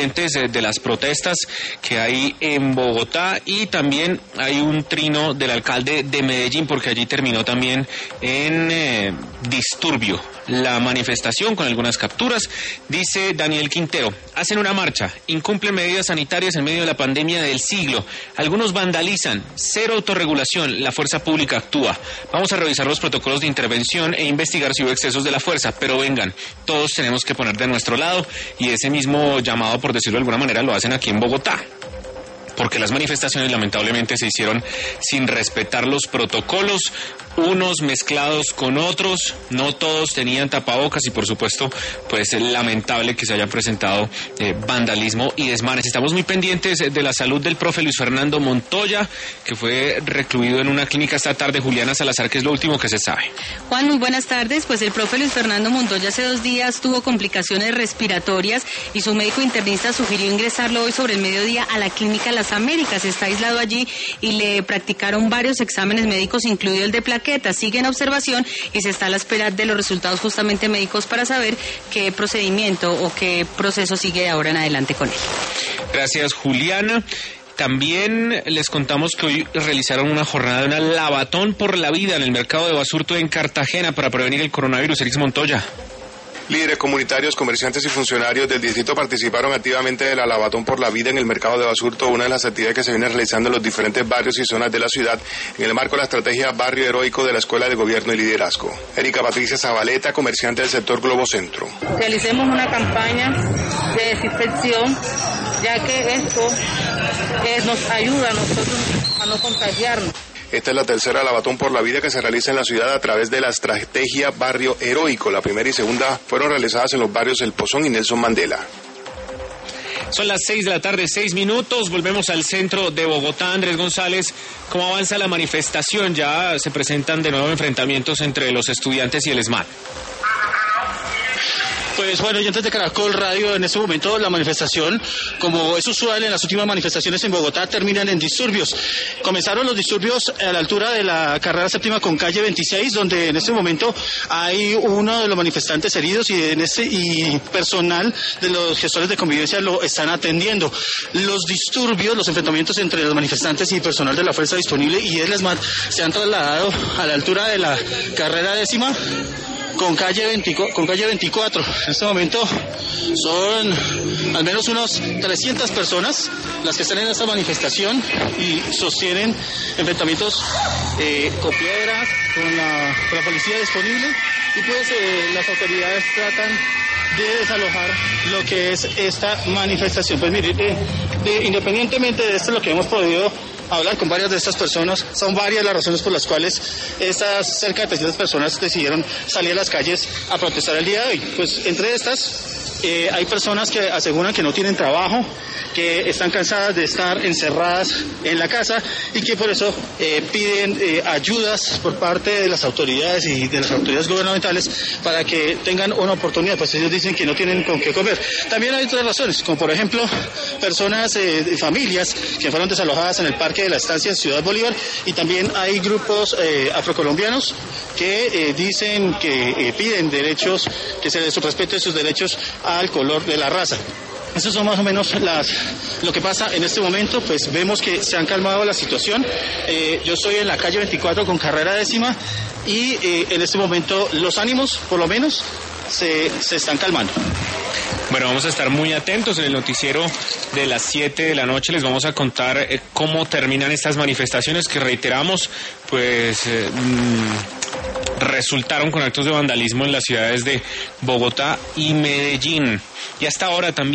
de las protestas que hay en Bogotá, y también hay un trino del alcalde de Medellín porque allí terminó también en disturbio la manifestación con algunas capturas. Dice Daniel Quintero: hacen una marcha, incumplen medidas sanitarias en medio de la pandemia del siglo, algunos vandalizan, cero autorregulación, la fuerza pública actúa. Vamos a revisar los protocolos de intervención e investigar si hubo excesos de la fuerza, pero vengan, todos tenemos que poner de nuestro lado, y ese mismo llamado, por decirlo de alguna manera, lo hacen aquí en Bogotá, porque las manifestaciones lamentablemente se hicieron sin respetar los protocolos, unos mezclados con otros, no todos tenían tapabocas, y por supuesto pues es lamentable que se hayan presentado vandalismo y desmanes. Estamos muy pendientes de la salud del profe Luis Fernando Montoya, que fue recluido en una clínica esta tarde. Juliana Salazar, ¿qué es lo último que se sabe? Juan, muy buenas tardes. Pues el profe Luis Fernando Montoya hace 2 días tuvo complicaciones respiratorias y su médico internista sugirió ingresarlo hoy sobre el mediodía a la clínica Las Américas. Está aislado allí y le practicaron varios exámenes médicos, incluido el de plaquetas. Sigue en observación y se está a la espera de los resultados justamente médicos para saber qué procedimiento o qué proceso sigue de ahora en adelante con él. Gracias, Juliana. También les contamos que hoy realizaron una jornada de una lavatón por la vida en el mercado de Basurto en Cartagena para prevenir el coronavirus. Erix Montoya. Líderes comunitarios, comerciantes y funcionarios del distrito participaron activamente de la Lavatón por la Vida en el mercado de Basurto, una de las actividades que se viene realizando en los diferentes barrios y zonas de la ciudad en el marco de la estrategia Barrio Heroico de la Escuela de Gobierno y Liderazgo. Erika Patricia Zabaleta, comerciante del sector Globo Centro. Realicemos una campaña de desinfección, ya que esto nos ayuda a nosotros a no contagiarnos. Esta es la tercera Lavatón por la Vida que se realiza en la ciudad a través de la estrategia Barrio Heroico. La primera y segunda fueron realizadas en los barrios El Pozón y Nelson Mandela. Son las 6 de la tarde, 6 minutos. Volvemos al centro de Bogotá. Andrés González, ¿cómo avanza la manifestación? Ya se presentan de nuevo enfrentamientos entre los estudiantes y el ESMAD. Pues bueno, oyentes de Caracol Radio, en este momento la manifestación, como es usual en las últimas manifestaciones en Bogotá, terminan en disturbios. Comenzaron los disturbios a la altura de la carrera séptima con calle 26, donde en este momento hay uno de los manifestantes heridos y personal de los gestores de convivencia lo están atendiendo. Los disturbios, los enfrentamientos entre los manifestantes y personal de la fuerza disponible y el ESMAD se han trasladado a la altura de la carrera décima con calle 24. En este momento son al menos unos 300 personas las que están en esta manifestación y sostienen enfrentamientos con piedras, con la policía disponible, y pues las autoridades tratan de desalojar lo que es esta manifestación. Pues mire, independientemente de esto, lo que hemos podido hablar con varias de estas personas, son varias las razones por las cuales estas cerca de 300 personas decidieron salir a las calles a protestar el día de hoy. Pues entre estas hay personas que aseguran que no tienen trabajo, que están cansadas de estar encerradas en la casa y que por eso piden ayudas por parte de las autoridades y de las autoridades gubernamentales para que tengan una oportunidad. Pues ellos dicen que no tienen con qué comer. También hay otras razones, como por ejemplo personas, familias que fueron desalojadas en el parque de la estancia en Ciudad Bolívar, y también hay grupos afrocolombianos que dicen que piden derechos, que se les respete sus derechos al color de la raza. Eso son más o menos lo que pasa en este momento. Pues vemos que se han calmado la situación. Yo estoy en la calle 24 con carrera décima y en este momento los ánimos, por lo menos, se están calmando. Bueno, vamos a estar muy atentos en el noticiero de las 7 de la noche. Les vamos a contar cómo terminan estas manifestaciones que, reiteramos, pues resultaron con actos de vandalismo en las ciudades de Bogotá y Medellín. Y hasta ahora también